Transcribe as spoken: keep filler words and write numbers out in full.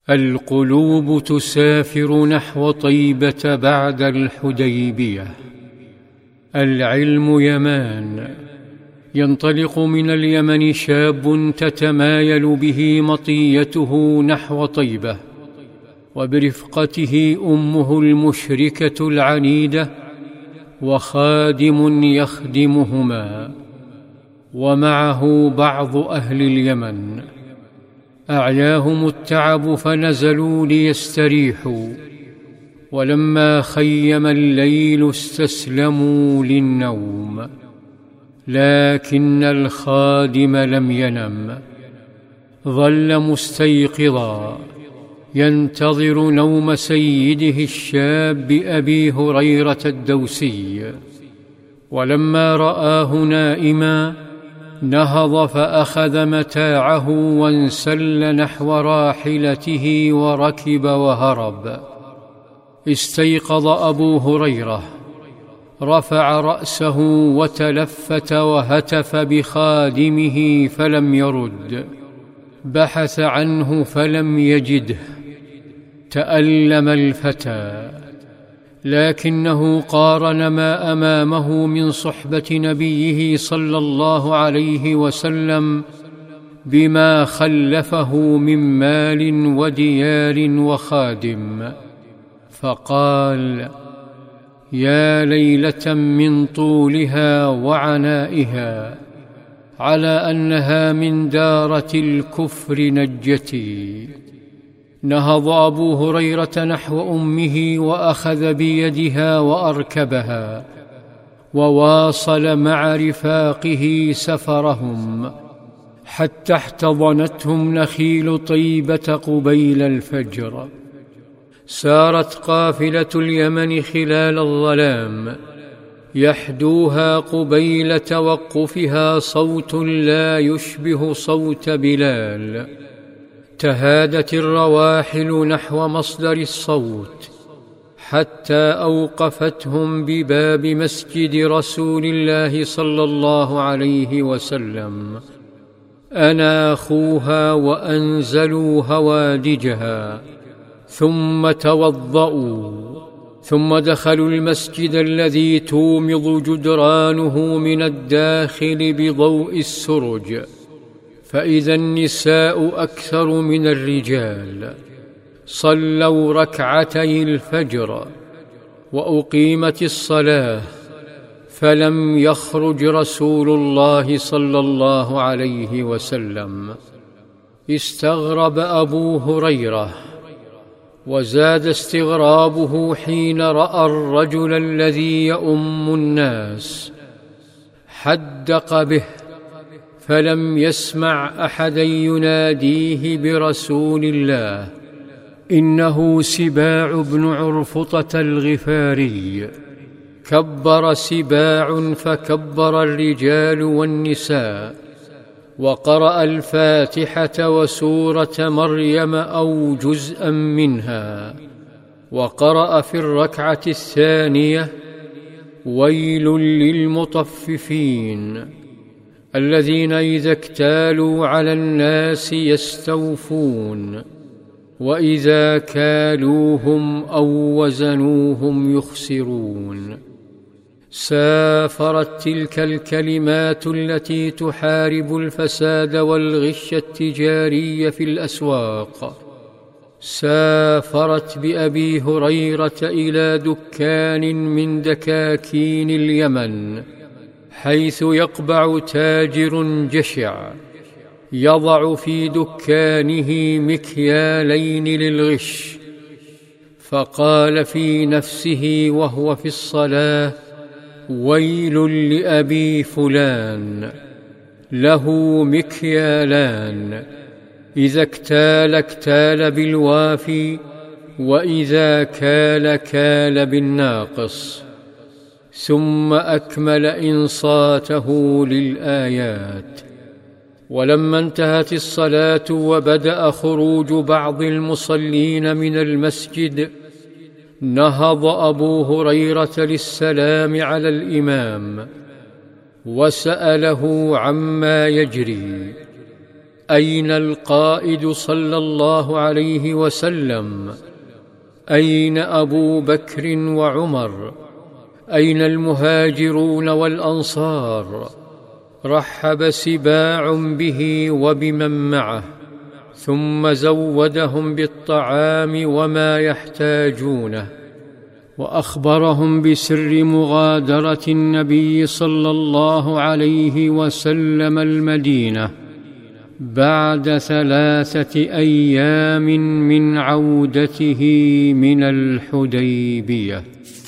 القلوب تسافر نحو طيبة بعد الحديبية. العلم يمان، ينطلق من اليمن شاب تتمايل به مطيته نحو طيبة، وبرفقته أمه المشركة العنيدة وخادم يخدمهما، ومعه بعض أهل اليمن. أعياهم التعب فنزلوا ليستريحوا، ولما خيم الليل استسلموا للنوم، لكن الخادم لم ينم، ظل مستيقظا ينتظر نوم سيده الشاب أبي هريرة الدوسي. ولما رآه نائما نهض فأخذ متاعه وانسل نحو راحلته وركب وهرب. استيقظ أبو هريرة، رفع رأسه وتلفت وهتف بخادمه فلم يرد، بحث عنه فلم يجده. تألم الفتى، لكنه قارن ما أمامه من صحبة نبيه صلى الله عليه وسلم بما خلفه من مال وديار وخادم، فقال: يا ليلة من طولها وعنائها، على أنها من دارة الكفر نجتي. نهض أبو هريرة نحو أمه وأخذ بيدها وأركبها، وواصل مع رفاقه سفرهم حتى احتضنتهم نخيل طيبة قبيل الفجر. سارت قافلة اليمن خلال الظلام، يحدوها قبيل توقفها صوت لا يشبه صوت بلال. تهادت الرواحل نحو مصدر الصوت حتى أوقفتهم بباب مسجد رسول الله صلى الله عليه وسلم. أناخوها وأنزلوا هوادجها، ثم توضأوا، ثم دخلوا المسجد الذي تومض جدرانه من الداخل بضوء السرج، فإذا النساء أكثر من الرجال. صلوا ركعتي الفجر وأقيمت الصلاة، فلم يخرج رسول الله صلى الله عليه وسلم. استغرب أبو هريرة، وزاد استغرابه حين رأى الرجل الذي يؤم الناس. حدق به، فلم يسمع أحدا يناديه برسول الله. إنه سباع بن عرفطة الغفاري. كبر سباع فكبر الرجال والنساء، وقرأ الفاتحة وسورة مريم أو جزءا منها، وقرأ في الركعة الثانية: ويل للمطففين الذين إذا اكتالوا على الناس يستوفون، وإذا كالوهم أو وزنوهم يخسرون. سافرت تلك الكلمات التي تحارب الفساد والغش التجاري في الأسواق. سافرت بأبي هريرة إلى دكان من دكاكين اليمن، حيث يقبع تاجر جشع يضع في دكانه مكيالين للغش. فقال في نفسه وهو في الصلاة: ويل لأبي فلان، له مكيالان، إذا اكتال اكتال بالوافي، وإذا كال كال بالناقص. ثم أكمل إنصاته للآيات. ولما انتهت الصلاة وبدأ خروج بعض المصلين من المسجد، نهض أبو هريرة للسلام على الإمام، وسأله عما يجري. أين القائد صلى الله عليه وسلم؟ أين أبو بكر وعمر؟ أين المهاجرون والأنصار؟ رحب سباع به وبمن معه، ثم زودهم بالطعام وما يحتاجونه، وأخبرهم بسر مغادرة النبي صلى الله عليه وسلم المدينة بعد ثلاثة أيام من عودته من الحديبية.